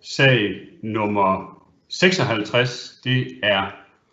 Sag nummer 56, det er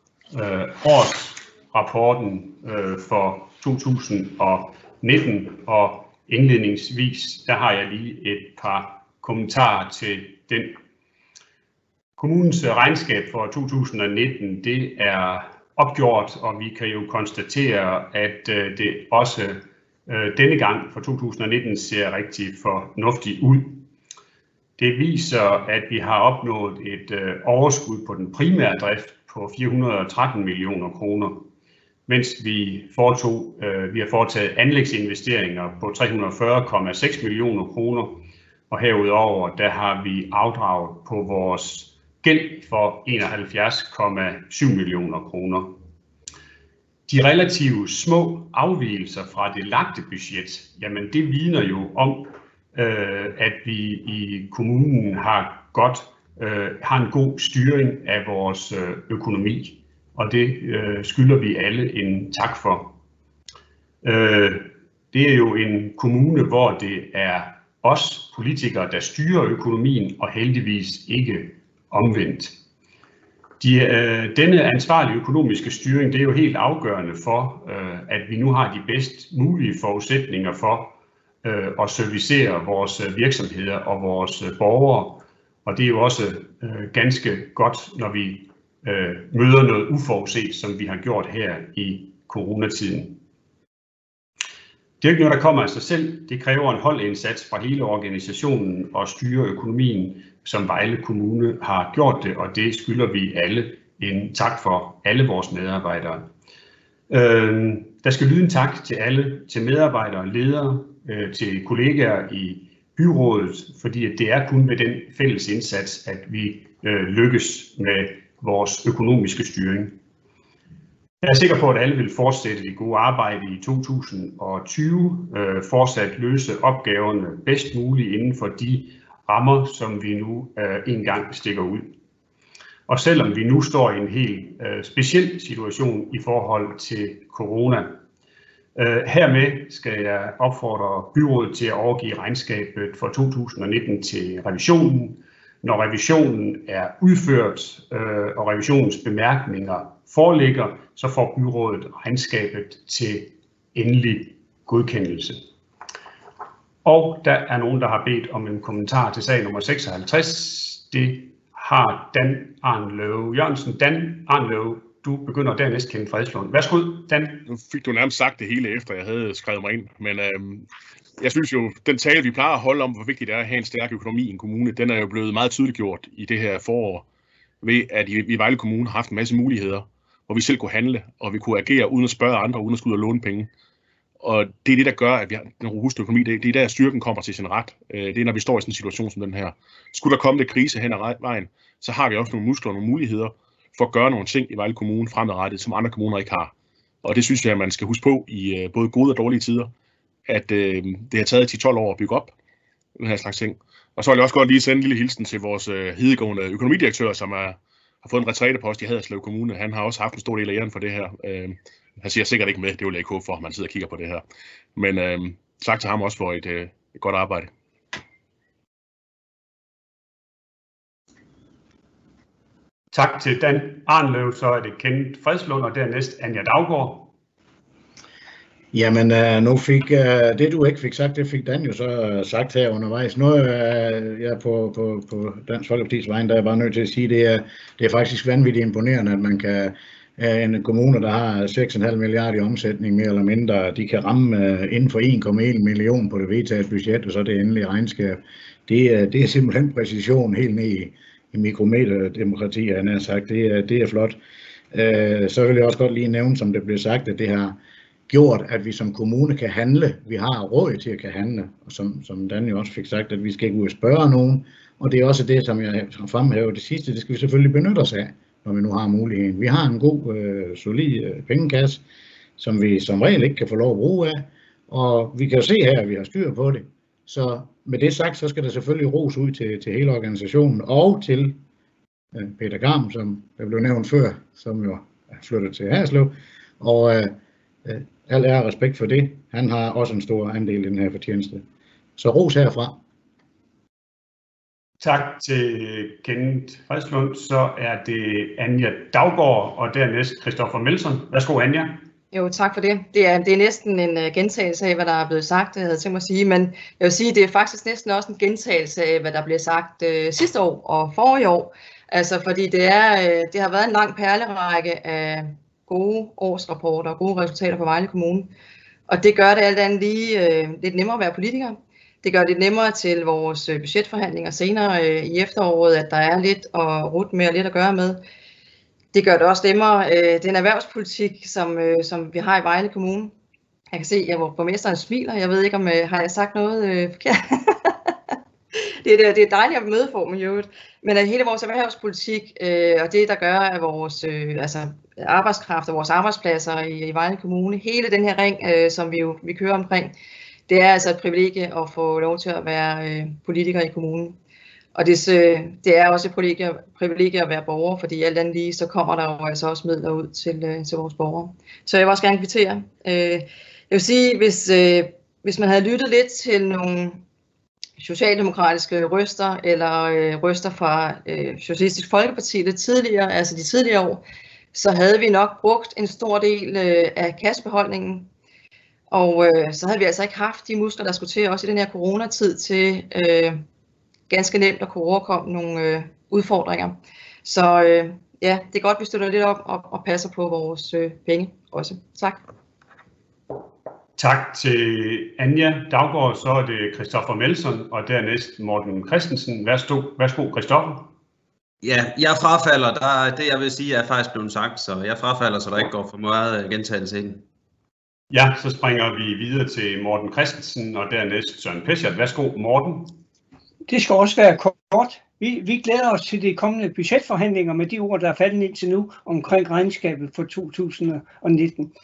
årsrapporten for 2019, og indledningsvis, der har jeg lige et par kommentarer til den. Kommunens regnskab for 2019, det er opgjort, og vi kan jo konstatere, at det også denne gang for 2019 ser rigtig fornuftigt ud. Det viser, at vi har opnået et overskud på den primære drift på 413 millioner kroner, mens vi har foretaget anlægsinvesteringer på 340,6 millioner kroner, og herudover der har vi afdraget på vores gæld for 71,7 millioner kroner. De relativt små afvigelser fra det lagte budget, jamen det vidner jo om, at vi i kommunen har en god styring af vores økonomi, og det skylder vi alle en tak for. Det er jo en kommune, hvor det er os politikere, der styrer økonomien, og heldigvis ikke omvendt. Denne ansvarlige økonomiske styring, det er jo helt afgørende for, at vi nu har de bedst mulige forudsætninger for at servicere vores virksomheder og vores borgere. Og det er jo også ganske godt, når vi møder noget uforudset, som vi har gjort her i coronatiden. Det er ikke noget, der kommer af sig selv. Det kræver en holdindsats fra hele organisationen og styre økonomien, som Vejle Kommune har gjort det, og det skylder vi alle en tak for, alle vores medarbejdere. Der skal lyde en tak til alle, til medarbejdere, ledere, til kollegaer i byrådet, fordi det er kun ved den fælles indsats, at vi lykkes med vores økonomiske styring. Jeg er sikker på, at alle vil fortsætte det gode arbejde i 2020, fortsat løse opgaverne bedst muligt inden for de rammer, som vi nu engang stikker ud. Og selvom vi nu står i en helt speciel situation i forhold til corona, hermed skal jeg opfordre byrådet til at overgive regnskabet for 2019 til revisionen. Når revisionen er udført og revisionens bemærkninger foreligger, så får byrådet regnskabet til endelig godkendelse. Og der er nogen, der har bedt om en kommentar til sag nummer 56. Det har Dan Arnløve Jørgensen. Dan Arnløve, du begynder dernæst Kenneth Fredslund. Værsgo, Dan. Nu fik du nærmest sagt det hele efter, jeg havde skrevet mig ind, men jeg synes jo, den tale, vi plejer at holde om, hvor vigtigt det er at have en stærk økonomi i en kommune, den er jo blevet meget tydeliggjort i det her forår, ved at vi i Vejle Kommune har haft en masse muligheder, hvor vi selv kunne handle, og vi kunne agere uden at spørge andre, uden at skulle ud og låne penge. Og det er det, der gør, at vi har en robust økonomi. Det er der, styrken kommer til sin ret. Det er, når vi står i sådan en situation som den her. Skulle der komme det krise hen ad vejen, så har vi også nogle muskler og nogle muligheder for at gøre nogle ting i Vejle Kommune fremadrettet, som andre kommuner ikke har. Og det synes jeg, at man skal huske på i både gode og dårlige tider, at det har taget 10-12 år at bygge op den her slags ting. Og så vil jeg også godt lige sende en lille hilsen til vores hedegående økonomidirektør, som har fået en retrætepost i Haderslev Kommune. Han har også haft en stor del af æren for det her. Han siger sikkert ikke med, det vil jeg ikke håbe for, at man sidder og kigger på det her. Men tak til ham også for et godt arbejde. Tak til Dan Arnløve, så er det Kenneth Fredslund, og dernæst Anja Daugaard. Jamen, nu fik det du ikke fik sagt, det fik Dan jo så sagt her undervejs. Nu er jeg på Dansk Folkepartis vegne, der er bare nødt til at sige, det er faktisk vanvittigt imponerende, at man kan en kommune, der har 6,5 milliarder i omsætning mere eller mindre, de kan ramme inden for 1,1 million på det vedtaget budget, og så det endelige regnskab. Det er simpelthen præcision helt ned i mikrometerdemokrati, han har sagt. Det er flot. Så vil jeg også godt lige nævne, som det blev sagt, at det har gjort, at vi som kommune kan handle. Vi har råd til at kan handle, og som Dan jo også fik sagt, at vi skal ikke ud og spørge nogen. Og det er også det, som jeg fremhæver det sidste, det skal vi selvfølgelig benytte os af, når vi nu har muligheden. Vi har en god, solid pengekasse, som vi som regel ikke kan få lov at bruge af, og vi kan jo se her, at vi har styr på det. Så med det sagt, så skal der selvfølgelig ros ud til hele organisationen, og til Peter Garm, som der blev nævnt før, som jo er flyttet til Haderslev, og al ære og respekt for det. Han har også en stor andel i den her fortjeneste. Så ros herfra. Tak til Kenneth Fredslund. Så er det Anja Daugaard og dernæst Christoffer Melson. Værsgo, Anja. Jo, tak for det. Det er næsten en gentagelse af, hvad der er blevet sagt, jeg havde tænkt mig at sige, men jeg vil sige, at det er faktisk næsten også en gentagelse af, hvad der blev sagt sidste år og forrige år. Altså, fordi det har været en lang perlerække af gode årsrapporter og gode resultater for Vejle Kommune. Og det gør det alt andet lige lidt nemmere at være politiker. Det gør det nemmere til vores budgetforhandlinger senere i efteråret, at der er lidt at rute med og lidt at gøre med. Det gør det også nemmere. Den erhvervspolitik, som vi har i Vejle Kommune. Jeg kan se, at borgmesteren smiler. Jeg ved ikke, om har jeg sagt noget forkert. Det er dejligt at møde for mig, jo. Men hele vores erhvervspolitik og det, der gør af vores arbejdskraft og vores arbejdspladser i Vejle Kommune, hele den her ring, som vi kører omkring, det er altså et privilegie at få lov til at være politiker i kommunen. Og det er også et privilegie at være borger, fordi alt andet lige, så kommer der jo altså også midler ud til vores borgere. Så jeg vil også gerne kvittere. Jeg vil sige, hvis man havde lyttet lidt til nogle socialdemokratiske røster, eller røster fra Socialistisk Folkeparti lidt tidligere, altså de tidligere år, så havde vi nok brugt en stor del af kassebeholdningen. Og så havde vi altså ikke haft de muskler, der skulle til, også i den her coronatid, til ganske nemt at kunne overkomme nogle udfordringer. Så ja, det er godt, vi støtter lidt op og passer på vores penge også. Tak. Tak til Anja Daugaard. Så er det Christoffer Melson og dernæst Morten Christensen. Værsgo, Christoffer. Ja, jeg frafalder. Det jeg vil sige er faktisk blevet sagt, så jeg frafalder, så der ikke går for meget gentagelse ind. Ja, så springer vi videre til Morten Christensen og dernæst Søren Peschert. Værsgo, Morten. Det skal også være kort. Vi glæder os til de kommende budgetforhandlinger med de ord, der er faldet indtil nu omkring regnskabet for 2019.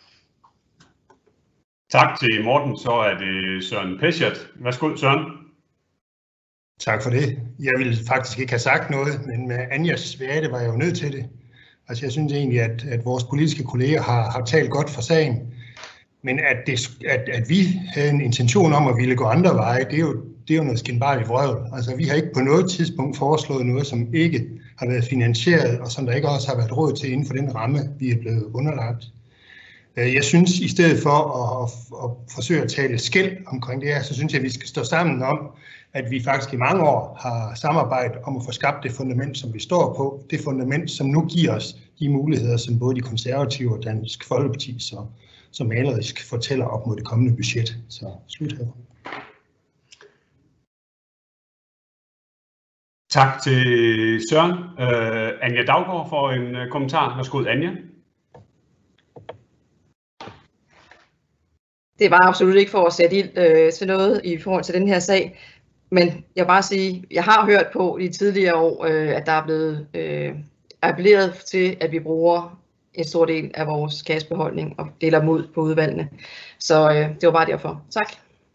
Tak til Morten. Så er det Søren Peschert. Værsgo, Søren. Tak for det. Jeg ville faktisk ikke have sagt noget, men med Anjas svage var jeg jo nødt til det. Altså jeg synes egentlig, at vores politiske kolleger har talt godt for sagen. Men at vi havde en intention om at ville gå andre veje, det er jo noget skinbarligt vrøvl. Altså vi har ikke på noget tidspunkt foreslået noget, som ikke har været finansieret, og som der ikke også har været råd til inden for den ramme, vi er blevet underlagt. Jeg synes, i stedet for at forsøge at tale skæld omkring det her, så synes jeg, at vi skal stå sammen om, at vi faktisk i mange år har samarbejdet om at få skabt det fundament, som vi står på. Det fundament, som nu giver os de muligheder, som både de konservative og Dansk Folkeparti så malerisk fortæller op mod det kommende budget. Så slut her. Tak til Søren. Anja Daugaard for en kommentar. Værsgo, Anja. Det var absolut ikke for at sætte ild til noget i forhold til den her sag, men jeg vil bare sige, jeg har hørt på i tidligere år, at der er blevet appelleret til, at vi bruger en stor del af vores kassebeholdning og deler dem ud på udvalgene. Så det var bare derfor. Tak.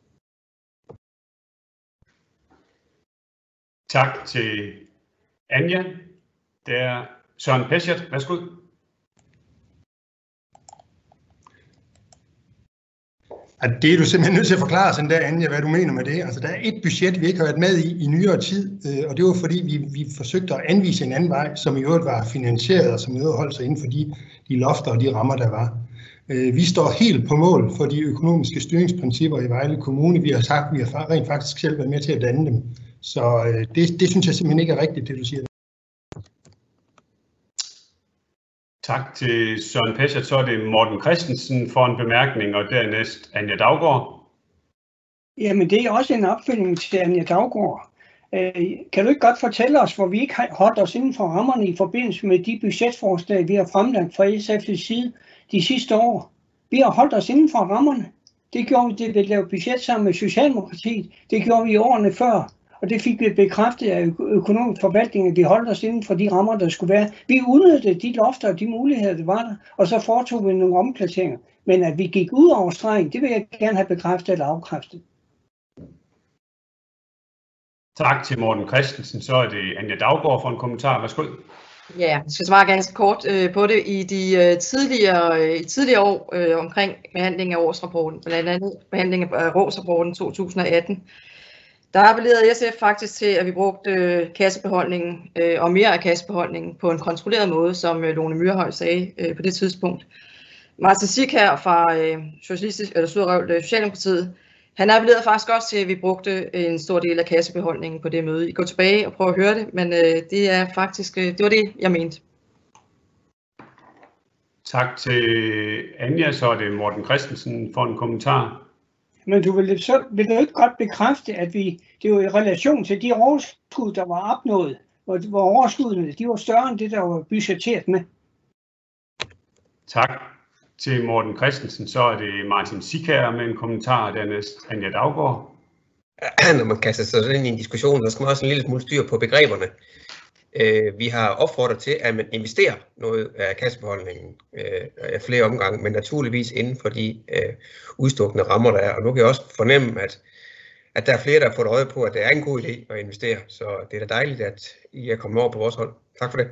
Tak til Anja. Det er Søren Peschert. Værsgo. Det er du simpelthen nødt til at forklare sådan der, Anja, hvad du mener med det. Altså, der er et budget, vi ikke har været med i nyere tid, og det var fordi, vi forsøgte at anvise en anden vej, som i øvrigt var finansieret, og som i øvrigt holdt sig inden for de lofter og de rammer, der var. Vi står helt på mål for de økonomiske styringsprincipper i Vejle Kommune. Vi har sagt, at vi har rent faktisk selv været med til at danne dem. Så det synes jeg simpelthen ikke er rigtigt, det du siger. Tak til Søren Peschert. Så er det Morten Christensen for en bemærkning, og dernæst Anja Daugaard. Jamen, det er også en opfølgning til Anja Daugaard. Kan du ikke godt fortælle os, hvor vi ikke har holdt os inden for rammerne i forbindelse med de budgetforslag, vi har fremlagt fra SF's side de sidste år? Vi har holdt os inden for rammerne. Det gjorde vi, det vi lavede budget sammen med Socialdemokratiet. Det gjorde vi i årene før. Og det fik vi bekræftet af økonomisk forvaltning, at vi holdt os inden for de rammer, der skulle være. Vi udnyttede de lofter og de muligheder, der var der, og så foretog vi nogle omplaceringer. Men at vi gik ud over stregen, det vil jeg gerne have bekræftet eller afkræftet. Tak til Morten Christensen. Så er det Anja Daugaard for en kommentar. Værsgo. Ja, jeg skal svare ganske kort på det. I de tidligere år omkring behandling af årsrapporten, blandt andet behandling af årsrapporten 2018, Der appellerede SF faktisk til, at vi brugte kassebeholdningen og mere af kassebeholdningen på en kontrolleret måde, som Lone Myrhøj sagde på det tidspunkt. Martin Sikær fra Socialdemokratiet, han appellerede faktisk også til, at vi brugte en stor del af kassebeholdningen på det møde. I går tilbage og prøver at høre det, men det er faktisk, det var det, jeg mente. Tak til Anja, så er det Morten Christensen for en kommentar. Men du vil du ikke godt bekræfte, at det var i relation til de overskud, der var opnået, hvor overskuddene de var større end det, der var budgetteret med? Tak til Morten Christensen, så er det Martin Sikær med en kommentar, dernæst Anja Daugaard. Når man kaster sig ind i en diskussion, så skal man også en lille smule styr på begreberne. Vi har opfordret til, at man investerer noget af kassebeholdningen af flere omgange, men naturligvis inden for de udstukne rammer, der er. Og nu kan jeg også fornemme, at der er flere, der har fået øje på, at det er en god idé at investere. Så det er da dejligt, at I er kommet over på vores hold. Tak for det.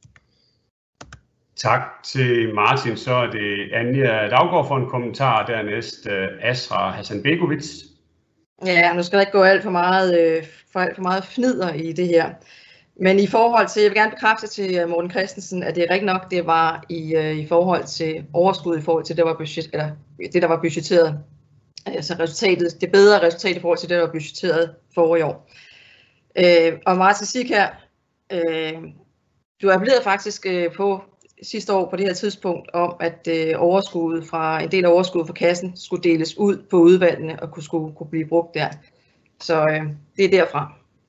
Tak til Martin, så er det Anja Daugaard for en kommentar, dernæst Asra Hasanbegovic. Ja, nu skal der ikke gå alt for meget fnider i det her. Men i forhold til, jeg vil gerne bekræfte til Morten Christensen, at det er rigtigt nok, det var i forhold til overskud, i forhold til det, der var budgetteret. Altså resultatet, det bedre resultat i forhold til det, der var budgetteret forrige år. Og Martin Sikær, du appellerede faktisk på sidste år på det her tidspunkt om, at en del af overskuddet fra kassen skulle deles ud på udvalgene og kunne blive brugt der. Så det er derfra.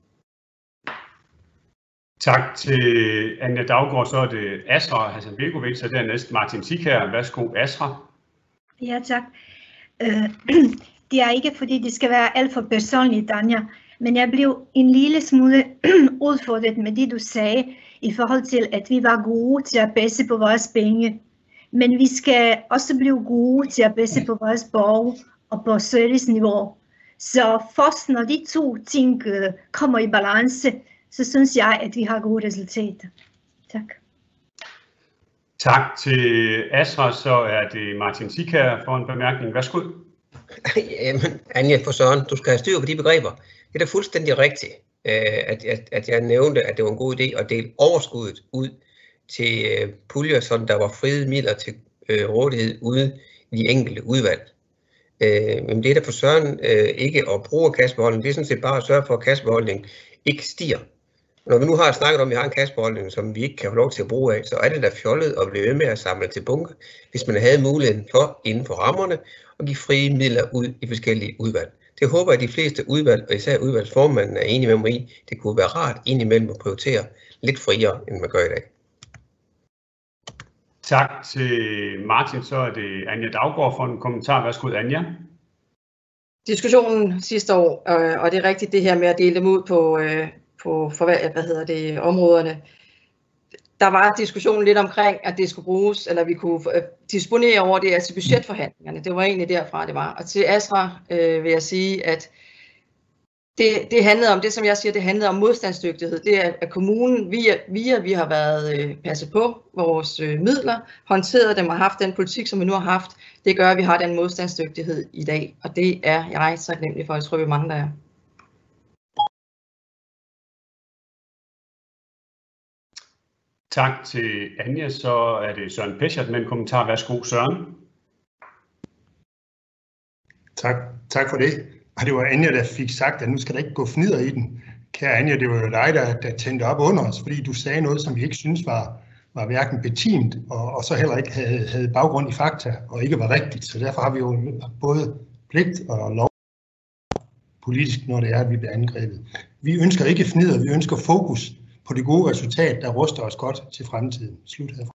Tak til Anja Daugaard, så er det Asra Hasanbegovic, og dernæst Martin Sikær. Værsgo, Asra. Ja, tak. Det er ikke fordi det skal være alt for personligt, Anja, men jeg blev en lille smule udfordret med det, du sagde, i forhold til, at vi var gode til at passe på vores penge. Men vi skal også blive gode til at passe på vores borgere og på serviceniveau. Så først når de to ting kommer i balance, så synes jeg, at vi har gode resultater. Tak. Tak til Asra, så er det Martin Sikær for en bemærkning. Værsgo. Jamen, Anja, for Søren, du skal have styr på de begreber. Det er da fuldstændig rigtigt, at jeg nævnte, at det var en god idé at dele overskuddet ud til puljer, så der var frie midler til rådighed ude i de enkelte udvalg. Men det er da for Søren ikke at bruge kassebeholdning, det er sådan set bare at sørge for, at kassebeholdningen ikke stiger. Når vi nu har snakket om, at vi har en kassebeholdning, som vi ikke kan få lov til at bruge af, så er det da fjollet at blive ved med at samle til bunker, hvis man havde muligheden for inden for rammerne at give frie midler ud i forskellige udvalg. Det håber jeg, at de fleste udvalg, og især udvalgsformanden, er enige med mig i. Det kunne være rart indimellem at prioritere lidt friere, end man gør i dag. Tak til Martin, så er det Anja Daugaard for en kommentar. Værsgo, Anja. Diskussionen sidste år, og det er rigtigt det her med at dele dem ud på områderne. Der var diskussionen lidt omkring, at det skulle bruges, eller vi kunne disponere over det til budgetforhandlingerne. Det var egentlig derfra, det var. Og til Asra vil jeg sige, at det handlede om, det som jeg siger, det handlede om modstandsdygtighed. Det er, at kommunen, vi har været passet på vores midler, håndteret dem og haft den politik, som vi nu har haft. Det gør, at vi har den modstandsdygtighed i dag, og det er jeg så nemlig for, jeg tror, vi er mange, der er. Tak til Anja, så er det Søren Peschert med en kommentar. Værsgo, Søren. Tak for det. Og det var Anja, der fik sagt, at nu skal der ikke gå fnider i den. Kære Anja, det var jo dig, der tændte op under os, fordi du sagde noget, som vi ikke synes var hverken betimt, og så heller ikke havde baggrund i fakta, og ikke var rigtigt. Så derfor har vi jo både pligt og lov politisk, når det er, at vi bliver angrebet. Vi ønsker ikke fnider, vi ønsker fokus på det gode resultat, der ruster os godt til fremtiden. Slut herfra.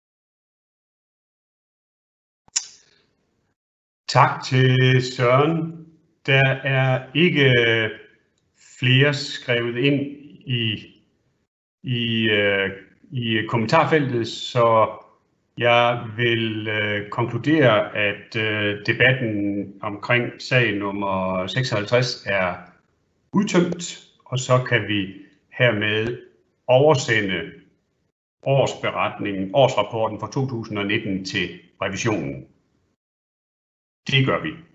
Tak til Søren. Der er ikke flere skrevet ind i kommentarfeltet, så jeg vil konkludere, at debatten omkring sag nummer 56 er udtømt, og så kan vi hermed oversende årsrapporten for 2019 til revisionen. Det gør vi.